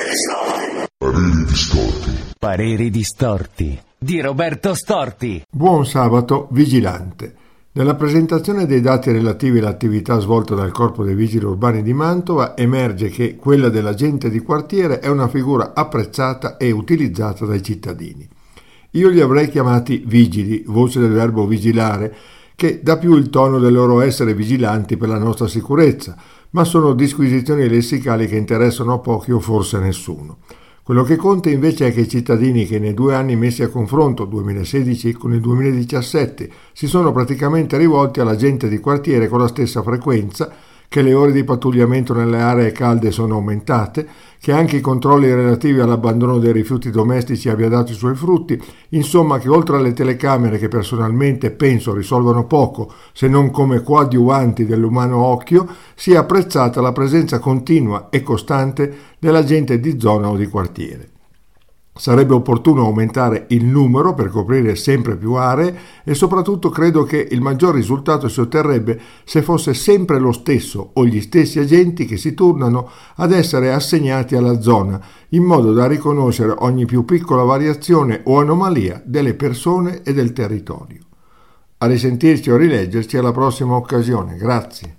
Pareri distorti. Pareri distorti di Roberto Storti. Buon sabato, vigilante. Nella presentazione dei dati relativi all'attività svolta dal Corpo dei Vigili Urbani di Mantova emerge che quella dell'agente di quartiere è una figura apprezzata e utilizzata dai cittadini. Io li avrei chiamati vigili, voce del verbo vigilare, che dà più il tono del loro essere vigilanti per la nostra sicurezza, ma sono disquisizioni lessicali che interessano a pochi o forse a nessuno. Quello che conta invece è che i cittadini che nei 2 anni messi a confronto, 2016 con il 2017, si sono praticamente rivolti all'agente di quartiere con la stessa frequenza, che le ore di pattugliamento nelle aree calde sono aumentate, che anche i controlli relativi all'abbandono dei rifiuti domestici abbia dato i suoi frutti, insomma che oltre alle telecamere che personalmente penso risolvono poco, se non come coadiuvanti dell'umano occhio, sia apprezzata la presenza continua e costante dell'agente di zona o di quartiere. Sarebbe opportuno aumentare il numero per coprire sempre più aree e soprattutto credo che il maggior risultato si otterrebbe se fosse sempre lo stesso o gli stessi agenti che si turnano ad essere assegnati alla zona, in modo da riconoscere ogni più piccola variazione o anomalia delle persone e del territorio. A risentirci o rileggerci alla prossima occasione. Grazie.